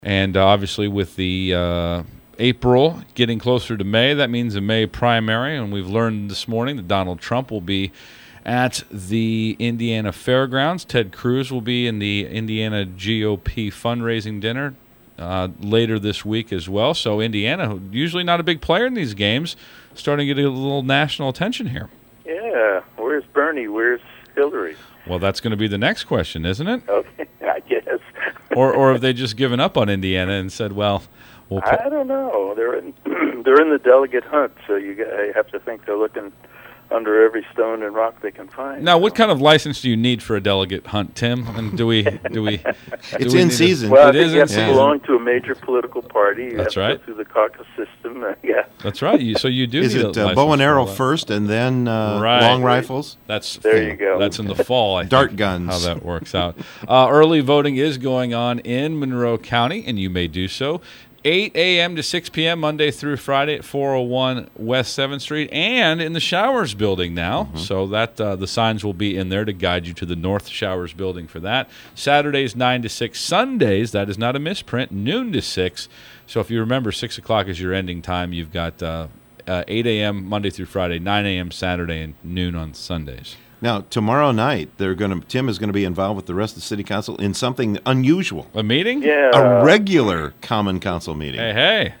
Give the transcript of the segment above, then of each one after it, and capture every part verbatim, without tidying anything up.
And uh, obviously with the uh, April getting closer to May, that means a May primary. And we've learned this morning that Donald Trump will be at the Indiana Fairgrounds. Ted Cruz will be in the Indiana G O P fundraising dinner uh, later this week as well. So Indiana, usually not a big player in these games, starting to get a little national attention here. Yeah, where's Bernie? Where's Hillary? Well, that's going to be the next question, isn't it? Okay, I guess. or or have they just given up on Indiana and said, well, we'll I don't know. They're in they're in the delegate hunt, so you got- I have to think they're looking under every stone and rock they can find. Now, what kind of license do you need for a delegate hunt, Tim? And do we do we? do It's we in need a- season. Well, I It think is you have in to season. belong to a major political party. You That's have right. to go through the caucus system. Uh, yeah, That's right. You, so you do. Is need it a uh, license bow and for arrow all that. first and then uh, Right. long rifles? That's There you go. That's in the fall. I Dart think, guns. How that works out. Uh, early voting is going on in Monroe County, and you may do so. eight a.m. to six p.m. Monday through Friday at four oh one West seventh Street, and in the Showers Building now. Mm-hmm. So that uh, the signs will be in there to guide you to the North Showers Building for that. Saturdays nine to six. Sundays, that is not a misprint, noon to six. So if you remember, six o'clock is your ending time. You've got uh, uh, eight a.m. Monday through Friday, nine a.m. Saturday, and noon on Sundays. Now, tomorrow night, they're going to. Tim is going to be involved with the rest of the city council in something unusual. A meeting? yeah. A regular common council meeting. Hey, hey.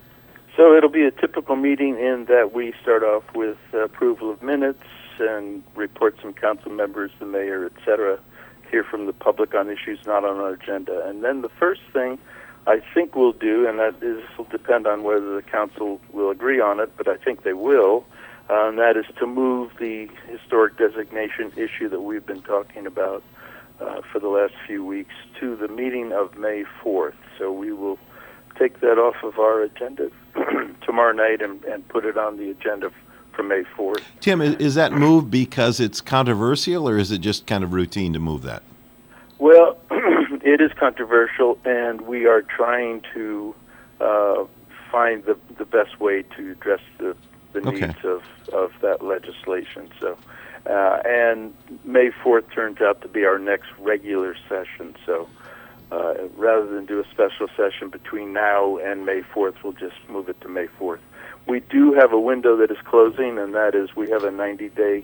So it'll be a typical meeting in that we start off with uh, approval of minutes and reports from council members, the mayor, et cetera, hear from the public on issues not on our agenda. And then the first thing I think we'll do, and that is will depend on whether the council will agree on it, but I think they will, uh, and that is to move the historic designation issue that we've been talking about uh, for the last few weeks to the meeting of May fourth. So we will take that off of our agenda tomorrow night and, and put it on the agenda for May fourth. Tim, is, is that move because it's controversial, or is it just kind of routine to move that? Well, it is controversial, and we are trying to uh, find the the best way to address the, the Okay. needs of, of that legislation. So, uh, and May fourth turns out to be our next regular session. So, uh, rather than do a special session between now and May fourth, we'll just move it to May fourth. We do have a window that is closing, and that is we have a ninety-day.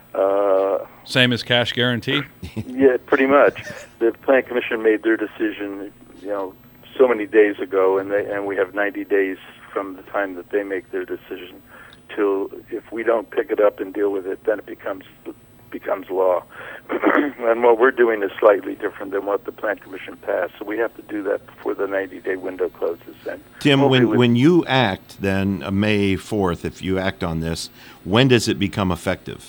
Uh, Same as cash guarantee? yeah, pretty much. The Plan Commission made their decision, you know, so many days ago, and they and we have ninety days from the time that they make their decision till if we don't pick it up and deal with it, then it becomes becomes law. And what we're doing is slightly different than what the Plan Commission passed, so we have to do that before the ninety-day window closes. And Tim, hopefully when, with- when you act, then uh, May fourth, if you act on this, when does it become effective?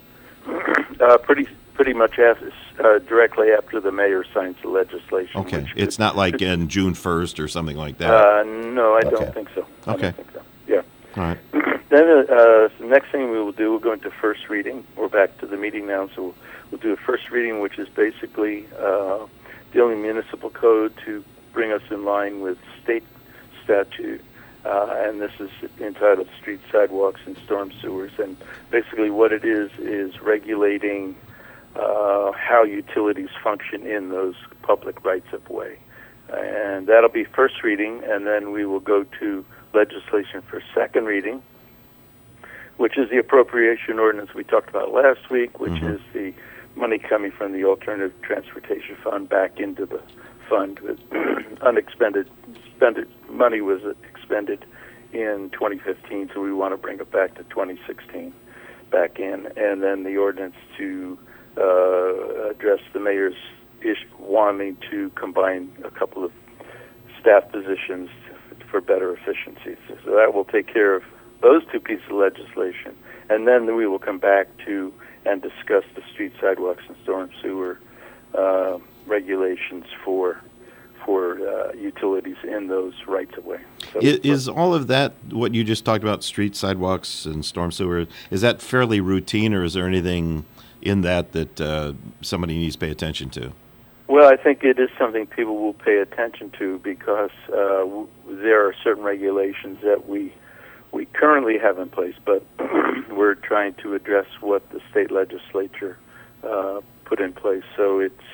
uh, pretty pretty much after, uh, directly after the mayor signs the legislation. Okay, which it's could- not like in June first or something like that. Uh, no, I Okay. don't think so. I Okay. don't think so. Yeah. All right. Then uh, uh, the next thing we will do, we'll go into first reading. We're back to the meeting now, so we'll, we'll do a first reading, which is basically uh, dealing municipal code to bring us in line with state statute. Uh, and this is entitled Street Sidewalks and Storm Sewers. And basically what it is is regulating uh, how utilities function in those public rights-of-way. And that'll be first reading, and then we will go to legislation for second reading, which is the appropriation ordinance we talked about last week, which Mhm. is the money coming from the Alternative Transportation Fund back into the fund. Unexpended spended money was expended in twenty fifteen, so we want to bring it back to twenty sixteen back in. And then the ordinance to uh, address the mayor's issue, wanting to combine a couple of staff positions for better efficiency. So that will take care of those two pieces of legislation. And then we will come back to and discuss the street sidewalks and storm sewer uh, regulations for for uh, utilities in those rights-of-way. So Is, is all of that, what you just talked about, street sidewalks and storm sewer, is that fairly routine, or is there anything in that that uh, somebody needs to pay attention to? Well, I think it is something people will pay attention to because uh, w- there are certain regulations that we we currently have in place, but we're trying to address what the state legislature uh, put in place. So it's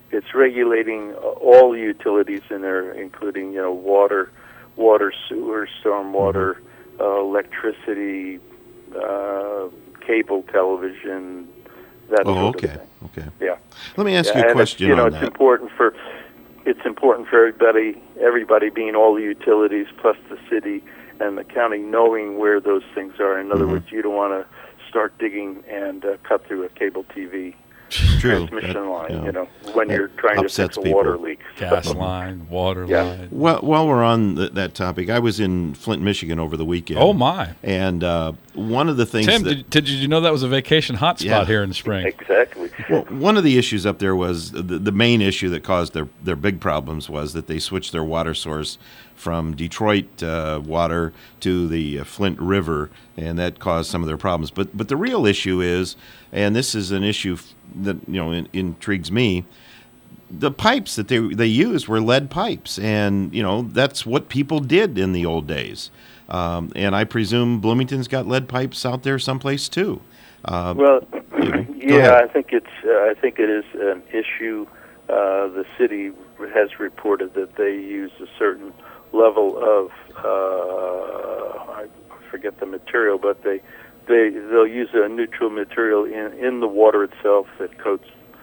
it's regulating all the utilities in there, including you know water, water, sewer, stormwater, mm-hmm. uh, electricity, uh, cable television. That oh, sort okay, of thing. okay. Yeah. Let me ask yeah, you a question you know, on it's that. important for it's important for everybody, everybody being all the utilities plus the city and the county knowing where those things are. In other mm-hmm. words, you don't want to start digging and uh, cut through a cable T V True. transmission That, line, you know, you know, when that you're trying to upsets fix a people. water leak. Gas line, water Yeah. line. Well, while we're on th- that topic, I was in Flint, Michigan over the weekend. Oh, my. And uh, one of the things Tim, that... did, did you know that was a vacation hotspot Yeah. here in the spring? Exactly. Well, one of the issues up there was the, the main issue that caused their, their big problems was that they switched their water source from Detroit uh, water to the uh, Flint River, and that caused some of their problems. But but the real issue is, and this is an issue f- that you know in, intrigues me, the pipes that they they used were lead pipes, and you know that's what people did in the old days. Um, and I presume Bloomington's got lead pipes out there someplace too. Uh, Well, you know, go yeah, ahead. I think it's uh, I think it is an issue. Uh, the city has reported that they use a certain level of uh, I forget the material, but they they they'll use a neutral material in in the water itself that coats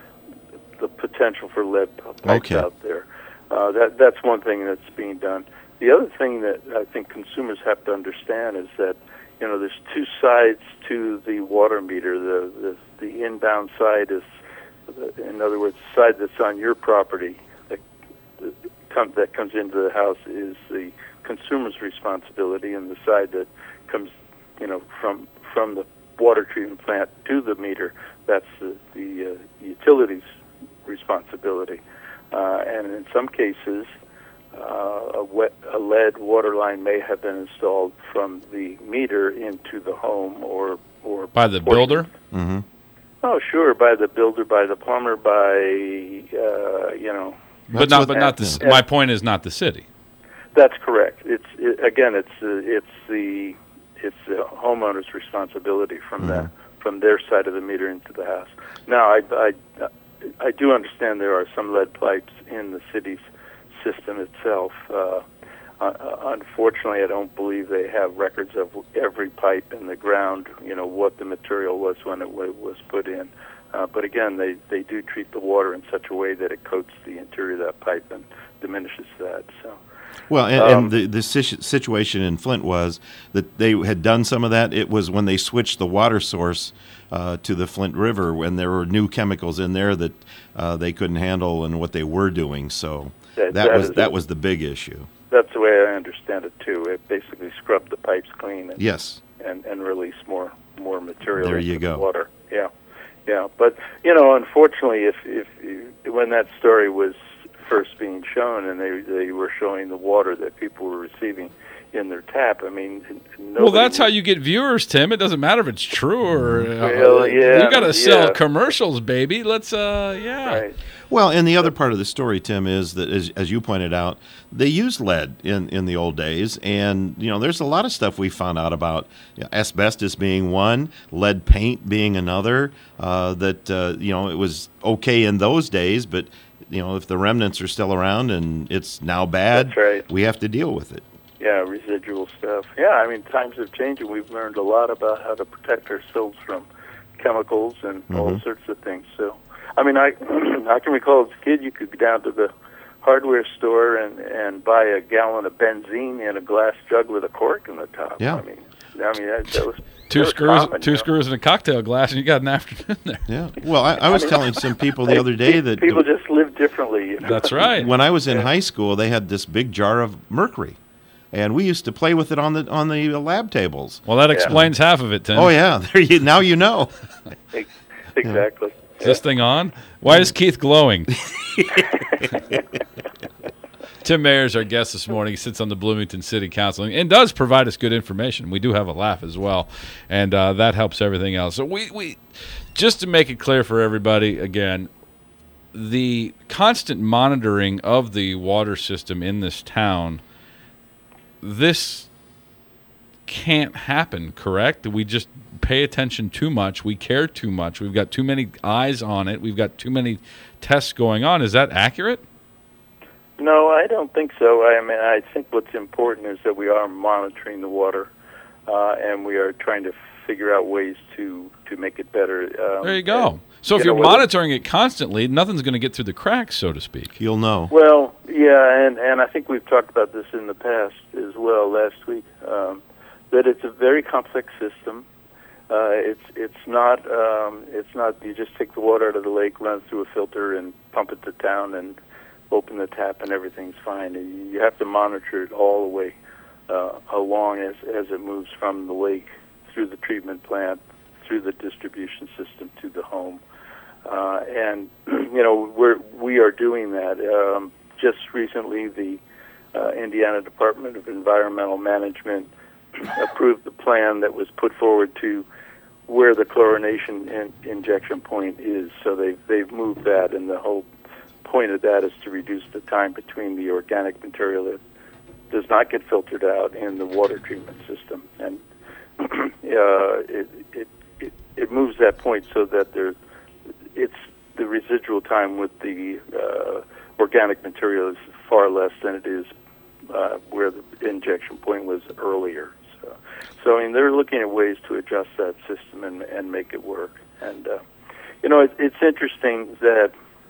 the potential for lead pipes Okay. out there. Uh, that that's one thing that's being done. The other thing that I think consumers have to understand is that you know there's two sides to the water meter. The the, the inbound side is, in other words, the side that's on your property that, that, come, that comes into the house is the consumer's responsibility, and the side that comes, you know, from from the water treatment plant to the meter, that's the, the uh, utility's responsibility. Uh, and in some cases, uh, a, wet, a lead water line may have been installed from the meter into the home, or or By the portion- builder? Mm-hmm. Oh, sure, by the builder, by the plumber, by uh, you know. But That's not, what- but not the. Yeah. My point is not the city. That's correct. It's it, again, it's uh, it's the it's the homeowner's responsibility from Mhm. that from their side of the meter into the house. Now, I, I I do understand there are some lead pipes in the city's system itself. Uh, uh, unfortunately, I don't believe they have records of every pipe in the ground. You know what the material was when it wa- was put in. Uh, but again, they, they do treat the water in such a way that it coats the interior of that pipe and diminishes that. So. Well, and, Um, and the, the situ- situation in Flint was that they had done some of that. It was when they switched the water source uh, to the Flint River, when there were new chemicals in there that uh, they couldn't handle and what they were doing. So That- that, that was is that a- was the big issue. That's the way I understand it too. It basically scrubbed the pipes clean and Yes. and, and release more more material There into you the go. water. Yeah, yeah. But you know, unfortunately, if if when that story was first being shown and they they were showing the water that people were receiving in their tap, I mean, nobody Well, that's how would- you get viewers, Tim. It doesn't matter if it's true or. Uh, Well, yeah, you got to sell yeah. commercials, baby. Let's, uh, yeah. Right. Well, and the other part of the story, Tim, is that as, as you pointed out, they used lead in, in the old days, and you know, there's a lot of stuff we found out about, you know, asbestos being one, lead paint being another. Uh, that uh, you know, it was okay in those days, but you know, if the remnants are still around and it's now bad, That's right. we have to deal with it. Yeah, residual stuff. Yeah, I mean, times have changed, and we've learned a lot about how to protect ourselves from chemicals and all Mhm. sorts of things. So, I mean, I I can recall as a kid, you could go down to the hardware store and and buy a gallon of benzene in a glass jug with a cork in the top. Yeah. I mean, I mean that, that was Two that was screws, common, two you know. screws in a cocktail glass, and you got an afternoon there. Yeah. Well, I, I was telling some people the other day that people just live differently. You know? That's right. when I was in Yeah. high school, they had this big jar of mercury, and we used to play with it on the on the lab tables. Well, that explains half of it, Tim. Oh yeah, there you now you know. Ex- Exactly. Is this thing on? Why is Keith glowing? Tim Mayer is our guest this morning. He sits on the Bloomington City Council and does provide us good information. We do have a laugh as well, and uh, that helps everything else. So we, we, just to make it clear for everybody, again, the constant monitoring of the water system in this town, this can't happen, correct? We just pay attention too much. We care too much. We've got too many eyes on it. We've got too many tests going on. Is that accurate? No, I don't think so. I mean, I think what's important is that we are monitoring the water, uh, and we are trying to figure out ways to, to make it better. Um, there you go. and, so if you you're know, monitoring it constantly, nothing's going to get through the cracks, so to speak. You'll know. Well, yeah, and, and I think we've talked about this in the past as well last week, um, that it's a very complex system. Uh, it's it's not um, it's not you just take the water out of the lake, run it through a filter, and pump it to town, and open the tap, and everything's fine. And you have to monitor it all the way uh, along as as it moves from the lake through the treatment plant, through the distribution system to the home. Uh, and you know we're we are doing that. Um, just recently, the uh, Indiana Department of Environmental Management approved the plan that was put forward to where the chlorination in, injection point is. So they've they've moved that, and the whole point of that is to reduce the time between the organic material that does not get filtered out in the water treatment system, and uh, it, it it it moves that point so that there it's the residual time with the uh, organic material is far less than it is uh, where the injection point was earlier. So, so I mean, they're looking at ways to adjust that system and and make it work. And uh, you know, it, it's interesting that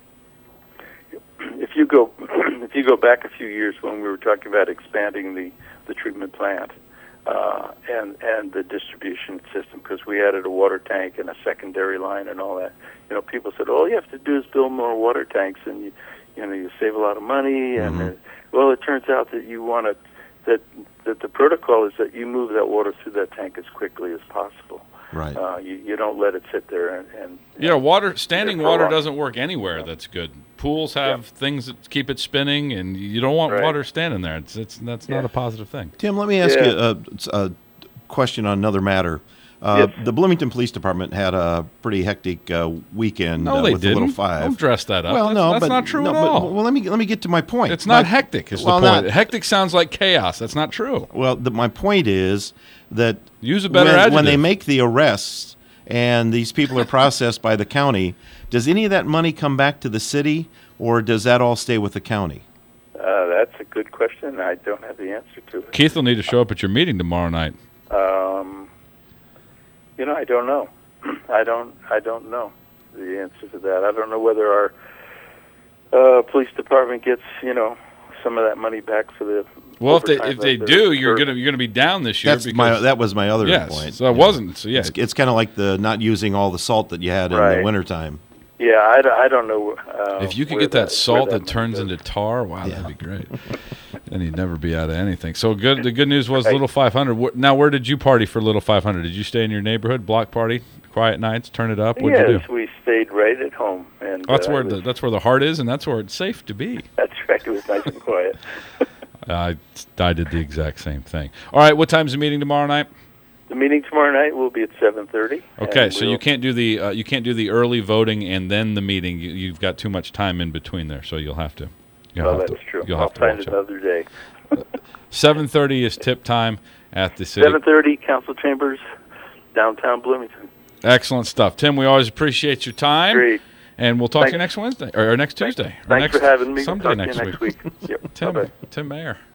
if you go if you go back a few years when we were talking about expanding the, the treatment plant uh, and and the distribution system, because we added a water tank and a secondary line and all that, you know, people said, all you have to do is build more water tanks, and you you know you save a lot of money. And Mm-hmm. uh, well, it turns out that you want to that that the protocol is that you move that water through that tank as quickly as possible. Right. Uh, you, you don't let it sit there and, and Yeah, water standing for a water while. doesn't work anywhere that's good. Pools have Yeah. things that keep it spinning, and you don't want Right. water standing there. It's, it's That's not Yeah. a positive thing. Tim, let me ask Yeah. you a, a question on another matter. Uh, Yes. The Bloomington Police Department had a pretty hectic uh, weekend No, uh, they with the Little didn't. Five. Don't dress that up. Well, that's, no, that's but not true no, at but- all. Well, let me let me get to my point. It's not My- hectic is well, the point. not- Hectic sounds like chaos. That's not true. Well, the, my point is that Use a better when, adjective. when they make the arrests and these people are processed by the county, does any of that money come back to the city, or does that all stay with the county? Uh, that's a good question. I don't have the answer to it. Keith will need to show up at your meeting tomorrow night. Um, you know, I don't know. I don't. I don't know the answer to that. I don't know whether our uh, police department gets, you know, some of that money back for the. Well, if they overtime if they that do, they're you're serving. gonna you're gonna be down this year. That's because, my that was my other yes, point. so it Yeah. wasn't. So yeah, It's, it's kind of like the not using all the salt that you had in Right. the wintertime. Yeah, I, don't- I don't know. Uh, if you could where get that where salt that, money turns goes. into tar, wow, Yeah. that'd be great. And you'd never be out of anything. So good. The good news was Right. Little five hundred. Wh- Now, where did you party for Little five hundred? Did you stay in your neighborhood, block party, quiet nights, turn it up? What'd yes, you do? we stayed right at home, and Oh, that's uh, where it the was- that's where the heart is, and that's where it's safe to be. that's right. It was nice and quiet. I I did the exact same thing. All right, what time's the meeting tomorrow night? The meeting tomorrow night will be at seven thirty. Okay, so you can't do the uh, you can't do the early voting and then the meeting. You, you've got too much time in between there, so you'll have to. You'll Well, have that's to, true. You'll I'll have to find watch it. another day. Seven thirty is tip time at the city. Seven thirty, council chambers, downtown Bloomington. Excellent stuff, Tim. We always appreciate your time. Great. And we'll talk to you Thanks. next Wednesday or, or next Tuesday. or Thanks next, for having me. Someday Talk next to you next week. week. Yep. Tim, Bye-bye. Tim Mayer.